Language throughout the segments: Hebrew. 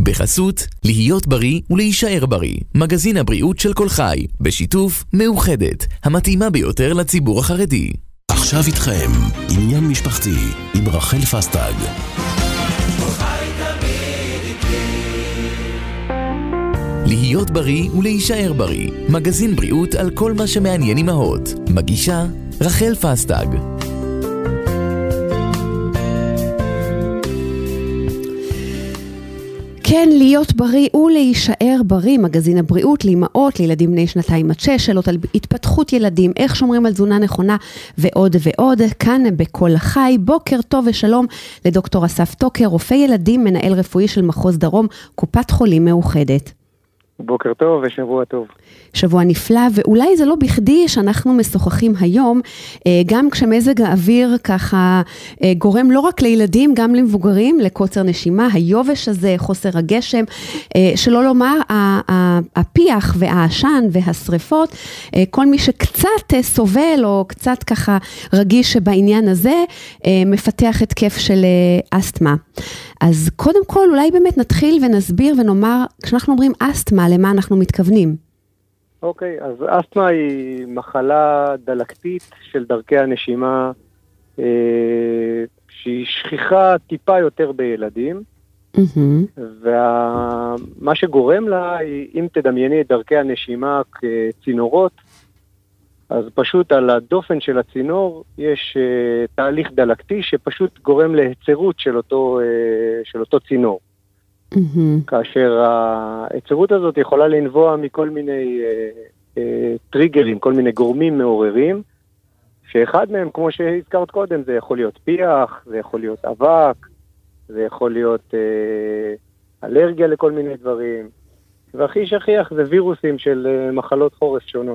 בחסות להיות בריא ולהישאר בריא, מגזין הבריאות של כל חי, בשיתוף מאוחדת, המתאימה ביותר לציבור החרדי. עכשיו איתכם עניין משפחתי עם רחל פסטג. להיות בריא ולהישאר בריא, מגזין בריאות על כל מה שמעניין אמהות. מגישה רחל פסטג. כן, להיות בריא ולהישאר בריא, מגזין הבריאות לאמהות, לילדים בני 2-6, שאלות על התפתחות ילדים, איך שומרים על תזונה נכונה ועוד ועוד. כאן בכל החי. בוקר טוב ושלום לדוקטור אסף טוקר, רופא ילדים, מנהל רפואי של מחוז דרום, קופת חולים מאוחדת. בוקר טוב ושבוע טוב. שבוע נפלא, ואולי זה לא בכדי שאנחנו משוחחים היום, גם כשמזג האוויר ככה גורם לא רק לילדים, גם למבוגרים, לקוצר נשימה, היובש הזה, חוסר הגשם, שלא לומר, הפיח והעשן והשריפות, כל מי שקצת סובל או קצת ככה רגיש בעניין הזה, מפתח התקף של אסתמה. אז קודם כל אולי באמת נתחיל ונסביר ונאמר, כשאנחנו אומרים אסתמה, למה אנחנו מתכוונים? אוקיי, אז אסתמה היא מחלה דלקתית של דרכי הנשימה, שהיא שכיחה טיפה יותר בילדים, ומה שגורם לה, אם תדמייני את דרכי הנשימה כצינורות, אז פשוט על הדופן של הצינור יש תהליך דלקתי שפשוט גורם להיצרות של אותו צינור. כאשר ההיצרות הזאת יכולה לנבוע מכל מיני טריגרים, כל מיני גורמים מעוררים, שאחד מהם, כמו שהזכרת קודם, זה יכול להיות פיח, זה יכול להיות אבק, זה יכול להיות אלרגיה לכל מיני דברים, והכי שכיח זה וירוסים של מחלות חורף שונות.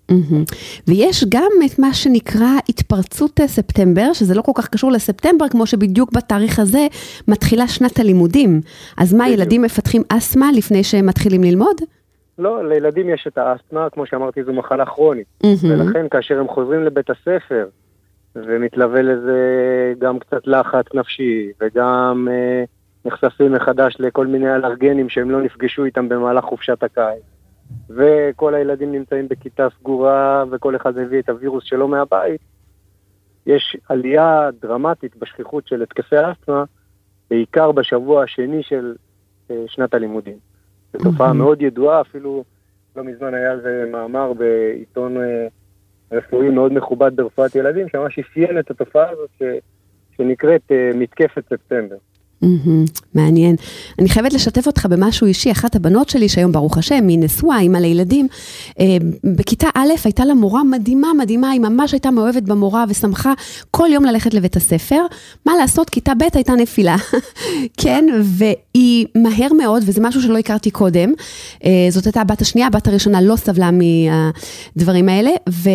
ויש גם את מה שנקרא התפרצות ספטמבר, שזה לא כל כך קשור לספטמבר, כמו שבדיוק בתאריך הזה מתחילה שנת הלימודים. אז מה, ילדים מפתחים אסתמה לפני שהם מתחילים ללמוד? לא, לילדים יש את האסתמה, כמו שאמרתי, זו מחלה כרונית. ולכן כאשר הם חוזרים לבית הספר, ומתלווה לזה גם קצת לחץ נפשי, וגם נחשפים מחדש לכל מיני אלרגנים שהם לא נפגשו איתם במהלך חופשת הקיץ. וכל הילדים נמצאים בכיתה סגורה, וכל אחד מביא את הווירוס שלו מהבית, יש עלייה דרמטית בשכיחות של התקפי אסתמה, בעיקר בשבוע השני של שנת הלימודים. זו תופעה מאוד ידועה, אפילו לא מזמן היה זה מאמר בעיתון רפואי מאוד מכובד ברפואת ילדים, שממש אפיין את התופעה הזאת שנקראת מתקפת ספטמבר. מעניין. אני חייבת לשתף אותך במשהו אישי. אחת הבנות שלי שהיום ברוך השם היא נשואה, אימא לילדים, בכיתה א' הייתה לה מורה מדהימה, היא ממש הייתה מאוהבת במורה ושמחה כל יום ללכת לבית הספר. מה לעשות? כיתה ב' הייתה נפילה. כן, והיא מהר מאוד, וזה משהו שלא הכרתי קודם, זאת הייתה הבת השנייה, הבת הראשונה לא סבלה מהדברים האלה,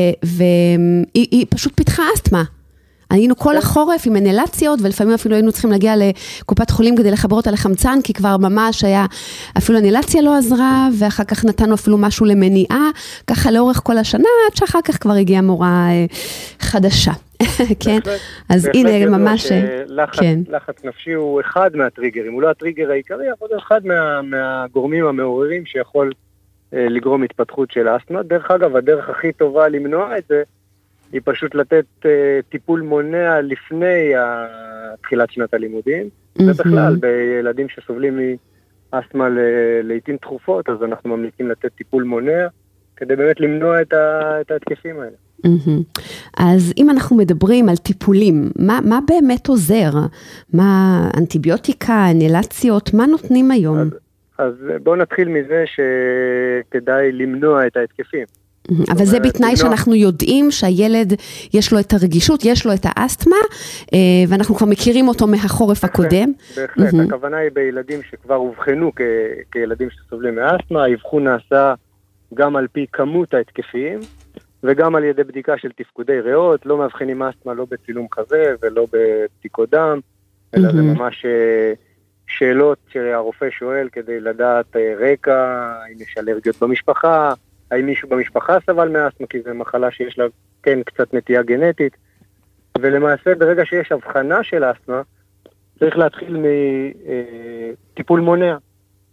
והיא פשוט פיתחה אסתמה. היינו כל החורף עם אינלציות, ולפעמים אפילו היינו צריכים להגיע לקופת חולים כדי לחבר אותה לחמצן, כי כבר ממש היה, אפילו אינלציה לא עזרה, ואחר כך נתנו אפילו משהו למניעה, ככה לאורך כל השנה, עד שאחר כך כבר הגיעה מורה חדשה. כן, אז הנה ממש, כן. לחץ נפשי הוא אחד מהטריגרים, הוא לא הטריגר העיקרי, אבל אחד מהגורמים המעוררים שיכול לגרום התפתחות של אסתמה. דרך אגב, הדרך הכי טובה למנוע את זה, היא פשוט לתת טיפול מונע לפני תחילת שנת הלימודים, ובכלל בילדים שסובלים מאסתמה לעתים תכופות, אז אנחנו ממליצים לתת טיפול מונע, כדי באמת למנוע את ההתקפים האלה. אז אם אנחנו מדברים על טיפולים, מה באמת עוזר? מה אנטיביוטיקה, אינהלציות, מה נותנים היום? אז בואו נתחיל מזה שכדאי למנוע את ההתקפים. אבל זה בתנאי שאנחנו יודעים שהילד יש לו את הרגישות, יש לו את האסתמה, ואנחנו כבר מכירים אותו מהחורף הקודם. בהחלט, הכוונה היא בילדים שכבר הובחנו כילדים שסובלים מאסתמה, האבחון נעשה גם על פי כמות ההתקפים, וגם על ידי בדיקה של תפקודי ריאות, לא מבחינים אסתמה לא בצילום חזה ולא בבדיקות דם, אלא זה ממש שאלות שהרופא שואל כדי לדעת רקע, אם יש אלרגיות במשפחה, האם מישהו במשפחה סבל מאסתמה, כי זו מחלה שיש לה כן קצת נטייה גנטית, ולמעשה ברגע שיש הבחנה של אסתמה, צריך להתחיל מטיפול מונע.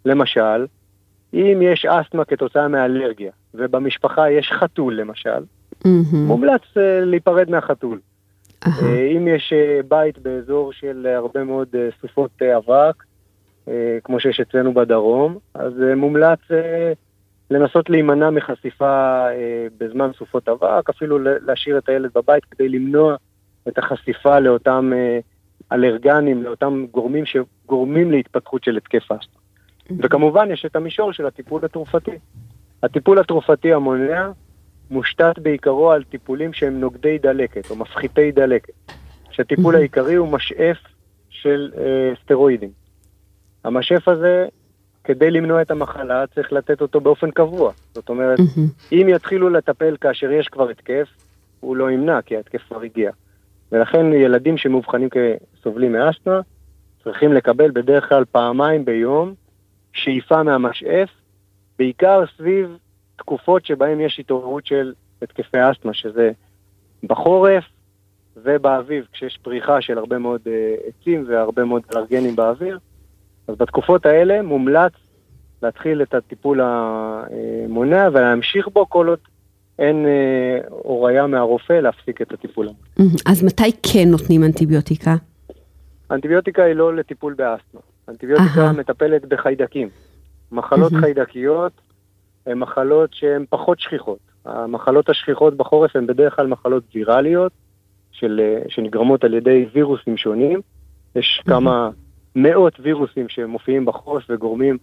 למשל, אם יש אסתמה כתוצאה מאלרגיה, ובמשפחה יש חתול למשל, מומלץ להיפרד מהחתול. אם יש בית באזור של הרבה מאוד סופות אבק, כמו שיש אצלנו בדרום, אז מומלץ לנסות להימנע מחשיפה בזמן סופות אבק, אפילו להשאיר את הילד בבית כדי למנוע את החשיפה לאותם אלרגנים, לאותם גורמים שגורמים להתפתחות של התקף אסתמה. וכמובן יש את המישור של הטיפול התרופתי. הטיפול התרופתי המונע מושתת בעיקרו על טיפולים שהם נוגדי דלקת או מפחיתי דלקת. שהטיפול העיקרי הוא משאף של סטרואידים. המשאף הזה, כדי למנוע את המחלה, צריך לתת אותו באופן קבוע. זאת אומרת, אם יתחילו לטפל כאשר יש כבר התקף, הוא לא ימנע, כי ההתקף כבר הגיע. ולכן ילדים שמאובחנים כסובלים מאסתמה, צריכים לקבל בדרך כלל פעמיים ביום שאיפה מהמשאף, בעיקר סביב תקופות שבהן יש התעוררות של התקפי אסתמה, שזה בחורף ובאביב, כשיש פריחה של הרבה מאוד עצים והרבה מאוד אלרגנים באוויר. אז בתקופות האלה מומלץ להתחיל את הטיפול המונע ולהמשיך בו כל עוד אין הוראה מהרופא להפסיק את הטיפול המונע. אז מתי כן נותנים אנטיביוטיקה? אנטיביוטיקה היא לא לטיפול באסתמה. אנטיביוטיקה מטפלת בחיידקים. מחלות חיידקיות הן מחלות שהן פחות שכיחות. המחלות השכיחות בחורף הן בדרך כלל מחלות וירליות, שנגרמות על ידי וירוסים שונים. יש כמה מאות וירוסים שמופיעים בחורף וגורמים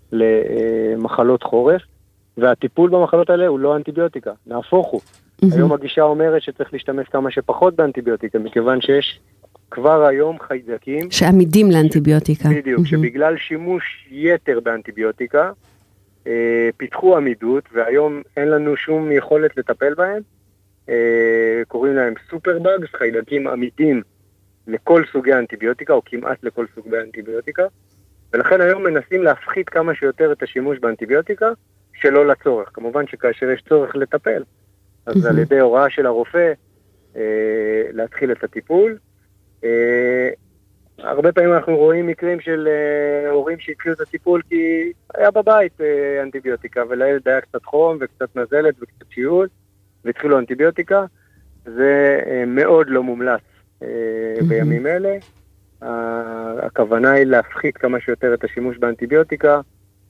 למחלות חורף, והטיפול במחלות האלה הוא לא אנטיביוטיקה, נהפוך הוא. היום הגישה אומרת שצריך להשתמש כמה שפחות באנטיביוטיקה, מכיוון שיש כבר היום חיידקים שעמידים לאנטיביוטיקה. בדיוק, שבגלל שימוש יתר באנטיביוטיקה, פיתחו עמידות, והיום אין לנו שום יכולת לטפל בהם. קוראים להם סופרבאגס, חיידקים עמידים לכל סוגי האנטיביוטיקה, או כמעט לכל סוגי האנטיביוטיקה, ולכן היום מנסים להפחית כמה שיותר את השימוש באנטיביוטיקה, שלא לצורך. כמובן שכאשר יש צורך לטפל, אז על ידי הוראה של הרופא, להתחיל את הטיפול. הרבה פעמים אנחנו רואים מקרים של הורים שהתחילו את הטיפול כי היה בבית אנטיביוטיקה, ולילד היה קצת חום וקצת נזלת וקצת שיעול, והתחילו אנטיביוטיקה. זה מאוד לא מומלץ בימים אלה. הכוונה היא להפחית כמה שיותר את השימוש באנטיביוטיקה,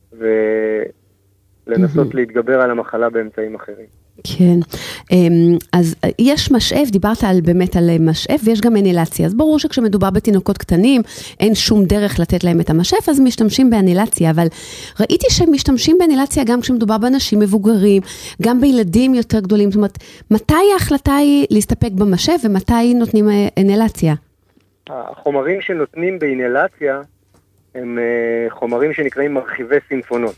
ולנסות להתגבר על המחלה באמצעים אחרים. כן, אז יש משאף, דיברת באמת על משאף, ויש גם אנילציה. אז ברור שכשמדובר בתינוקות קטנים, אין שום דרך לתת להם את המשאף, אז משתמשים באנילציה, אבל ראיתי שמשתמשים באנילציה גם כשמדובר באנשים מבוגרים, גם בילדים יותר גדולים. זאת אומרת, מתי ההחלטה היא להסתפק במשאף, ומתי נותנים אנילציה? החומרים שנותנים באנילציה, הם חומרים שנקראים מרחיבי סימפונות.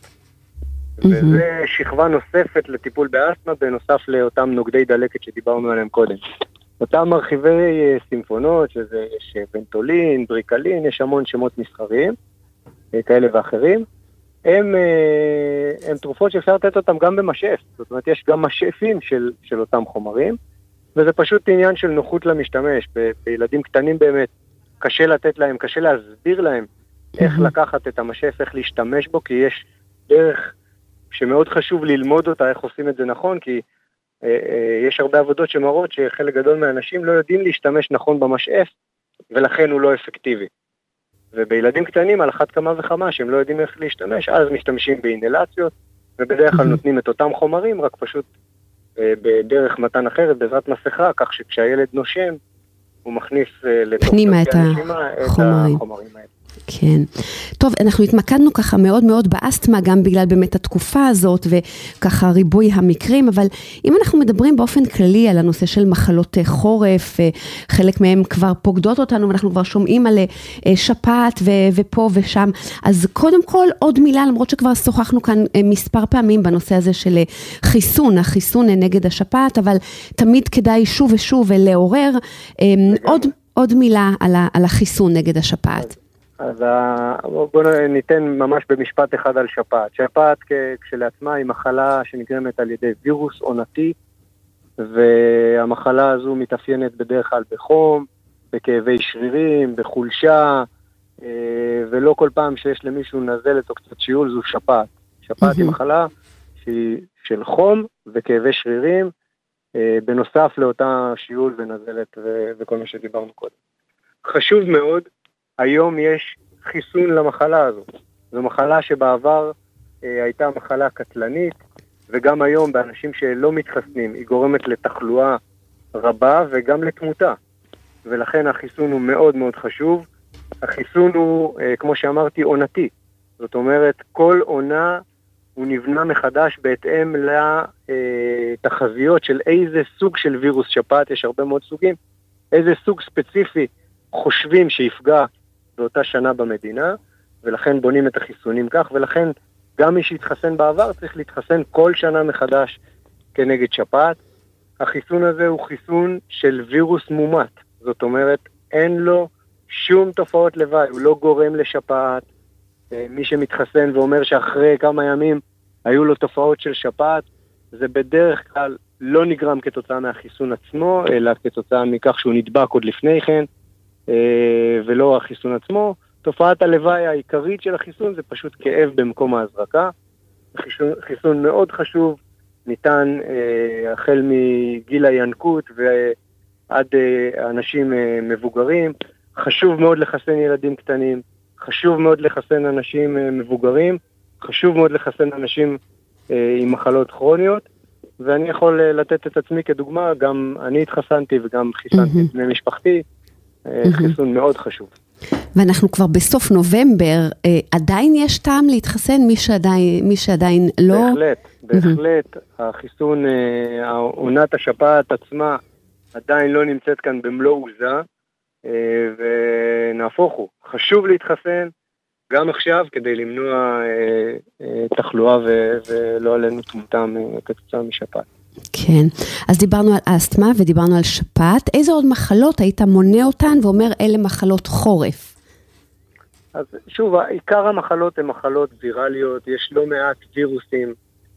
וזה שכבה נוספת לטיפול באסתמה, בנוסף לאותם נוגדי דלקת שדיברנו עליהם קודם. אותם מרחיבי סימפונות, שזה יש ונטולין, בריקלין, יש המון שמות מסחריים, כאלה ואחרים, הם תרופות שאפשר לתת אותם גם במשאף. זאת אומרת, יש גם משאפים של אותם חומרים, וזה פשוט עניין של נוחות למשתמש. בילדים קטנים באמת קשה לתת להם, קשה להסביר להם איך לקחת את המשאף, איך להשתמש בו, כי יש דרך שמאוד חשוב ללמוד אותה, איך עושים את זה נכון, כי יש הרבה עבודות שמראות שחלק גדול מהאנשים לא יודעים להשתמש נכון במשאף, ולכן הוא לא אפקטיבי. ובילדים קטנים, על אחת כמה וכמה, שהם לא יודעים איך להשתמש, אז משתמשים באינהלציות, ובדרך כלל נותנים את אותם חומרים, רק פשוט בדרך מתן אחרת, בעזרת מסכה, כך שכשהילד נושם, הוא מכניס לתוך הנשימה את החומרים האלה. כן. טוב, אנחנו התמקדנו ככה מאוד מאוד באסתמה, גם בגלל באמת התקופה הזאת, וככה ריבוי המקרים, אבל אם אנחנו מדברים באופן כללי על הנושא של מחלות חורף, חלק מהם כבר פוקדות אותנו, ואנחנו כבר שומעים על שפעת ופה ושם, אז קודם כל עוד מילה, למרות שכבר שוחחנו כאן מספר פעמים בנושא הזה של החיסון נגד השפעת, אבל תמיד כדאי שוב ושוב לעורר עוד מילה על החיסון נגד השפעת. אז בואו ניתן ממש במשפט אחד על שפעת. שפעת כשלעצמה היא מחלה שנגרמת על ידי וירוס עונתי, והמחלה הזו מתאפיינת בדרך כלל בחום, בכאבי שרירים, בחולשה, ולא כל פעם שיש למישהו נזלת או קצת שיעול זו שפעת. שפעת היא מחלה שהיא של חום וכאבי שרירים, בנוסף לאותה שיעול ונזלת וכל מה שדיברנו קודם. חשוב מאוד, היום יש חיסון למחלה הזו. זו מחלה שבעבר הייתה מחלה קטלנית, וגם היום באנשים שלא מתחסנים היא גורמת לתחלואה רבה וגם לתמותה. ולכן החיסון הוא מאוד מאוד חשוב. החיסון הוא, כמו שאמרתי, עונתי. זאת אומרת, כל עונה הוא נבנה מחדש בהתאם לתחזיות של איזה סוג של וירוס שפעת, יש הרבה מאוד סוגים, איזה סוג ספציפי חושבים שיפגע באותה שנה במדינה, ולכן בונים את החיסונים כך, ולכן גם מי שהתחסן בעבר צריך להתחסן כל שנה מחדש כנגד שפעת. החיסון הזה הוא חיסון של וירוס מומת, זאת אומרת, אין לו שום תופעות לוואי, הוא לא גורם לשפעת. מי שמתחסן ואומר שאחרי כמה ימים היו לו תופעות של שפעת, זה בדרך כלל לא נגרם כתוצאה מהחיסון עצמו, אלא כתוצאה מכך שהוא נדבק עוד לפני כן, ולא החיסון עצמו. תופעת הלוואי העיקרית של החיסון זה פשוט כאב במקום ההזרקה. חיסון מאוד חשוב, ניתן החל מגיל הינקות ועד אנשים מבוגרים. חשוב מאוד לחסן ילדים קטנים, חשוב מאוד לחסן אנשים מבוגרים, חשוב מאוד לחסן אנשים עם מחלות כרוניות, ואני יכול לתת את עצמי כדוגמה, גם אני התחסנתי וגם חיסנתי את בני משפחתי, חיסון מאוד חשוב. ואנחנו כבר בסוף נובמבר, עדיין יש טעם להתחסן מי שעדיין לא? בהחלט. החיסון, עונת השפעת עצמה עדיין לא נמצאת כאן במלוא עוזה, ונהפוך הוא. חשוב להתחסן גם עכשיו כדי למנוע תחלואה ולא עלינו תמותה כתוצאה משפעת. כן, אז דיברנו על אסתמה ודיברנו על שפעת. איזה עוד מחלות היית מונה אותן ואומר אלה מחלות חורף? אז שוב, עיקר המחלות הן מחלות ויראליות, יש לא מעט וירוסים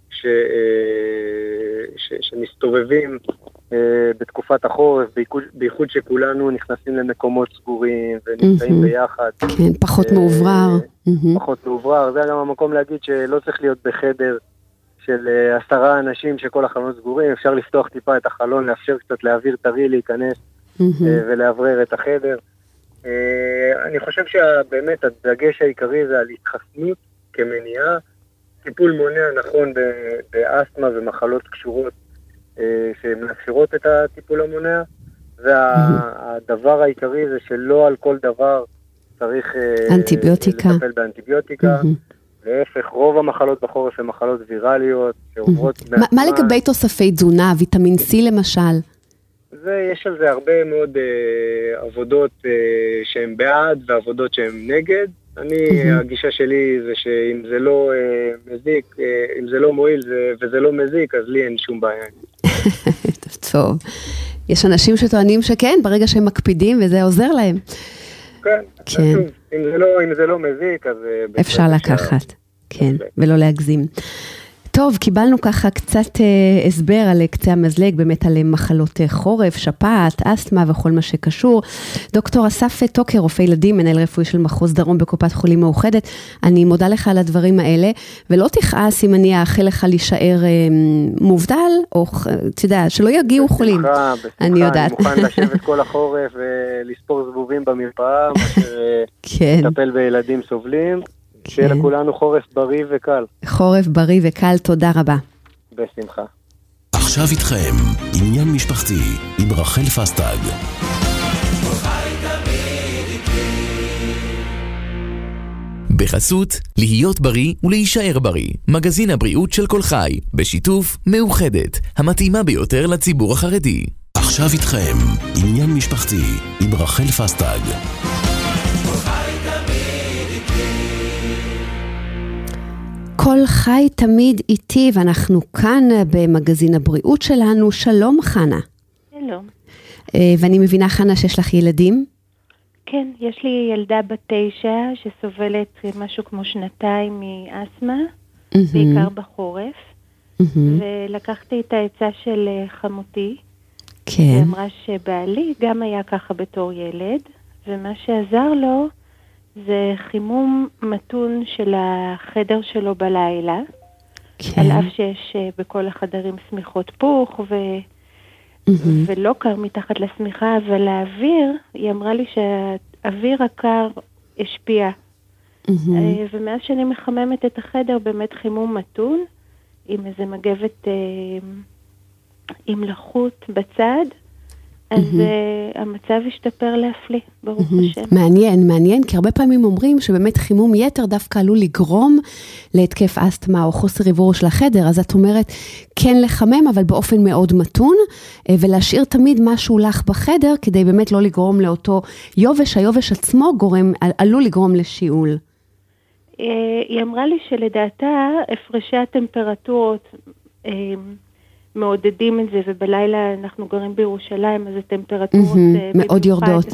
שמסתובבים בתקופת החורף, בייחוד שכולנו נכנסים למקומות סגורים ונמצאים ביחד. כן, פחות מעוברר. פחות מעוברר, זה גם המקום להגיד שלא צריך להיות בחדר של 10 אנשים שכל החלונות סגורים, אפשר לפתוח טיפה את החלון, לאפשר קצת להעביר טרי, להיכנס ולעברר את החדר. אני חושב שבאמת הדגש העיקרי זה על התחסנות כמניעה, טיפול מונע נכון באסתמה ומחלות קשורות שמאפשרות את הטיפול המונע, והדבר העיקרי זה שלא על כל דבר צריך לטפל באנטיביוטיקה, להפך, רוב המחלות בחורף הן מחלות ויראליות שעוברות... מה לגבי תוספי תזונה, ויטמין C למשל? יש על זה הרבה מאוד עבודות שהן בעד ועבודות שהן נגד. הגישה שלי זה שאם זה לא מזיק, אם זה לא מועיל וזה לא מזיק, אז לי אין שום בעיה. טוב. יש אנשים שטוענים שכן, ברגע שהם מקפידים וזה עוזר להם. כן. אם זה לא מזיק, אז... אפשר לקחת, כן, ולא להגזים. טוב, קיבלנו ככה קצת הסבר על קצה המזלג, באמת על מחלות חורף, שפעת, אסתמה וכל מה שקשור. דוקטור אסף טוקר, רופא ילדים, מנהל רפואי של מחוז דרום בקופת חולים מאוחדת, אני מודה לך על הדברים האלה, ולא תכעס אם אני אאחל לך להישאר מובדל, או תדע, שלא יגיעו חולים. אני יודעת. אני מוכן לשבת כל החורף ולספור זבובים במרפאה, מאשר לטפל בילדים סובלים. שיהיה לכולנו חורף בריא וקל. חורף בריא וקל, תודה רבה. בשמחה. עכשיו איתכם, עניין משפחתי, עם רחל פסטג. בחסות, להיות בריא ולהישאר בריא. מגזין הבריאות של כל חי, בשיתוף מאוחדת, המתאימה ביותר לציבור החרדי. עכשיו איתכם, עניין משפחתי, עם רחל פסטג. כל חי תמיד איתי, ואנחנו כאן במגזין הבריאות שלנו. שלום חנה. שלום. ואני מבינה חנה שיש לך ילדים? כן, יש לי ילדה בת 9 שסובלת משהו כמו 2 מאסתמה, בעיקר בחורף, ולקחתי את העצה של חמותי, ואמרה שבעלי גם היה ככה בתור ילד, ומה שעזר לו זה חימום מתון של החדר שלו בלילה, כן. על אף שיש בכל החדרים סמיכות פוך, ולא קר מתחת לסמיכה, אבל האוויר, היא אמרה לי שהאוויר הקר השפיע. ומאז שאני מחממת את החדר, באמת חימום מתון, עם איזה מגבת עם לחות בצד, אז המצב השתפר להפליא, ברוך השם. מעניין, כי הרבה פעמים אומרים שבאמת חימום יתר דווקא עלול לגרום להתקף אסתמה או חוסר עיבור של החדר, אז את אומרת כן לחמם, אבל באופן מאוד מתון, ולהשאיר תמיד משהו לך בחדר, כדי באמת לא לגרום לאותו יובש, היובש עצמו עלול לגרום לשיעול. היא אמרה לי שלדעתה הפרשי הטמפרטורות מעודדים את זה, ובלילה אנחנו גרים בירושלים, אז הטמפרטורות מאוד יורדות.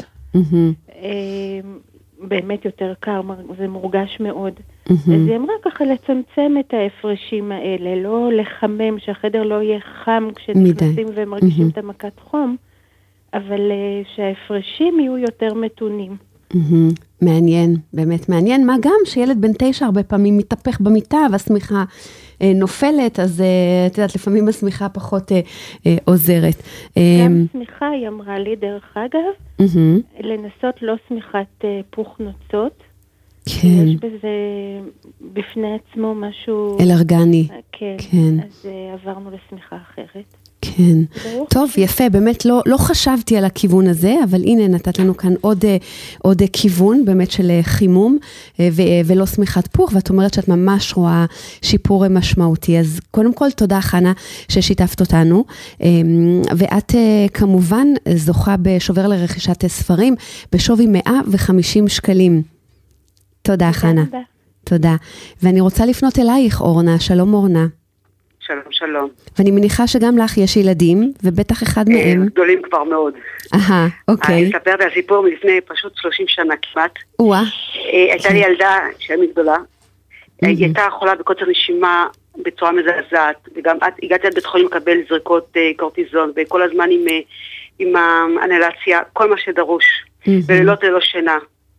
באמת יותר קר, זה מורגש מאוד. אז היא אמרה ככה לצמצם את ההפרשים האלה, לא לחמם, שהחדר לא יהיה חם כשנכנסים ומרגישים את המכת חום, אבל שההפרשים יהיו יותר מתונים. מעניין, באמת מעניין, מה גם שילד בן 9 הרבה פעמים מתהפך במיטה והסמיכה נופלת, אז את יודעת, לפעמים הסמיכה פחות עוזרת. גם סמיכה, היא אמרה לי, דרך אגב, לנסות לא סמיכת פוך נוצות. כן. יש בזה בפני עצמו משהו... אלרגני. כן. אז עברנו לסמיכה אחרת. כן. טוב, יפה, באמת לא חשבתי על הכיוון הזה, אבל הנה נתת לנו כאן עוד כיוון באמת של חימום, ולא סמיכת פוך, ואת אומרת שאת ממש רואה שיפור משמעותי. אז קודם כל תודה חנה ששיתפת אותנו, ואת כמובן זוכה בשובר לרכישת ספרים, בשווי 150 שקלים. תודה חנה. תודה. ואני רוצה לפנות אלייך אורנה, שלום אורנה. שלום. ואני מניחה שגם לך יש ילדים, ובטח אחד מהם... גדולים כבר מאוד. אוקיי. אני אספר את הסיפור מלפני פשוט 30 שנה כמעט. הייתה לי ילדה שהיא גדולה. היא הייתה חולה בקוצר נשימה בצורה מזעזעת, וגם הגעתי עד בית חולים לקבל זריקות קורטיזון, וכל הזמן עם האנלציה, כל מה שדרוש, ולילות ללא שינה.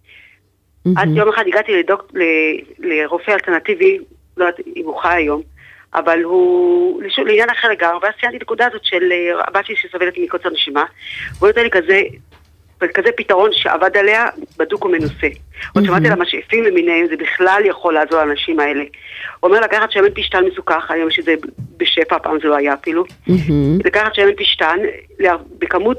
עד יום אחד הגעתי לרופא אלטרנטיבי, לא יודעת אם הוא חי היום, אבל הוא לעניין אחר לגמרי, ואז ציינתי נקודה הזאת של הבת שלי שסובלת מקוצר נשימה, והוא נותן לי כזה פתרון שעבד עליה בדוק ומנוסה. עוד שמעתי לה משאפים למיניהם, זה בכלל יכול לעזור לאנשים האלה. הוא אומר לקחת שמן פשטן מסוכח, היום שזה בשפע, פעם זה לא היה אפילו, לקחת שמן פשטן בכמות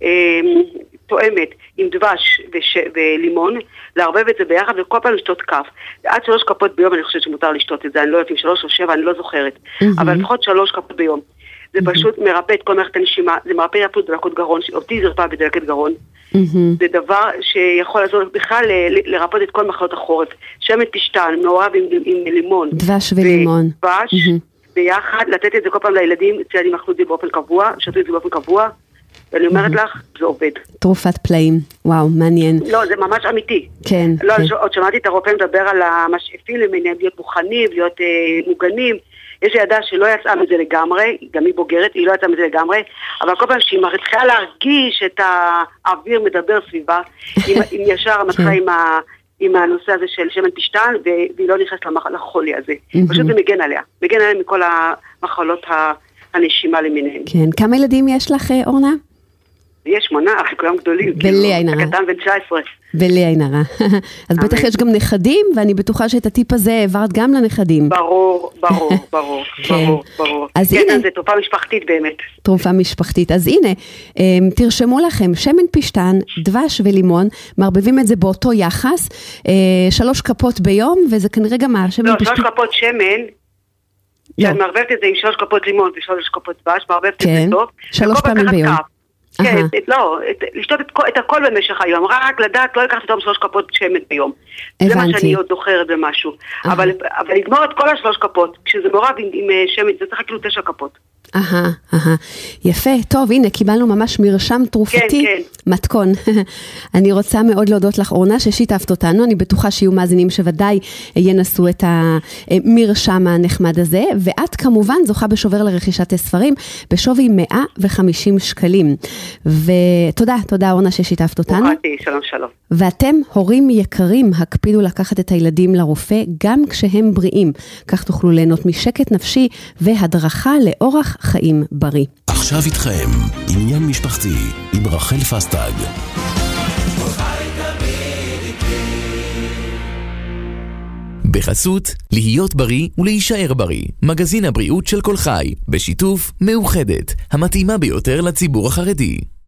תואמת עם דבש ולימון, לערבב את זה ביחד וכל פעם לשתות כף. עד 3 כפות ביום אני חושבת שמותר לשתות את זה, אני לא יודעת אם 3 או 7, אני לא זוכרת. אבל לפחות 3 כפות ביום. זה פשוט מרפא את כל מערכת הנשימה, זה מרפא אפילו דלקות גרון, אותי זה רפא בדלקת גרון. זה דבר שיכול לעזור בכלל לרפות את כל מחלות החורף. שמן פשטן, מעורב עם לימון. דבש ולימון. דבש, ביחד, לתת את זה כל פעם לילדים, ילדים אכלו את זה באופן קבוע, שתו את זה באופן קבוע. ואני אומרת לך, זה עובד. תרופת פלאים, וואו, מעניין. לא, זה ממש אמיתי. כן. לא, עוד שמעתי את הרופא מדבר על המשאפים למיניהם, להיות מוכנים, להיות מוגנים. יש לי ידה שלא יצאה מזה לגמרי, גם היא בוגרת, היא לא יצאה מזה לגמרי, אבל כל פעם שהיא מתחילה להרגיש את האוויר מדבר סביבה, אם ישר מתחילה עם הנושא הזה של שמן פשטן, והיא לא נכנסת לחולי הזה. פשוט זה מגן עליה מכל המחלות הנשימה למיניהם. כן, כמה ילדים יש לך, אורנה? יש 8, כולם גדולים. בלי עין הרע. הקטן בן 19. בלי עין הרע. אז בטח יש גם נכדים, ואני בטוחה שאת הטיפ הזה העברת גם לנכדים. ברור. אז כן, הנה. זה תרופה משפחתית באמת. תרופה משפחתית. אז הנה, תרשמו לכם, שמן פשטן, דבש ולימון, מערבבים את זה באותו יחס, 3 כפות ביום, וזה כנראה גם השמן לא, פשטן. 3 כפות שמן, שאת מערבבת את זה עם 3 כפות לימון ו3 כפות דבש, מערבבת את זה טוב. 3 פעמים ביום. כן, לא, לשתות את הכל במשך היום, רק לדעת, לא לקחת יותר 3 כפות שמן ביום. זה מה שאני עוד זוכרת במשהו. אבל לגמור את כל 3 כפות, כשזה מעורב עם שמן, זה צריך כאילו 9 כפות. יפה, טוב, הנה, קיבלנו ממש מרשם תרופתי, מתכון. אני רוצה מאוד להודות לך, אורנה, ששיתפת אותנו, אני בטוחה שיהיו מאזינים שוודאי ינסו את המרשם הנחמד הזה, ואת כמובן זוכה בשובר לרכישת ספרים, בשווי 150 שקלים. ותודה, תודה אורנה ששיתפת אותנו. שלום שלום. ואתם, הורים יקרים, הקפידו לקחת את הילדים לרופא, גם כשהם בריאים. כך תוכלו ליהנות משקט נפשי והדרכה לאורח חיים בריא. עכשיו איתכם, עניין משפחתי, עם רחל פסטג. בחסות, להיות בריא ולהישאר בריא. מגזין הבריאות של כל חי, בשיתוף מאוחדת, המתאימה ביותר לציבור החרדי.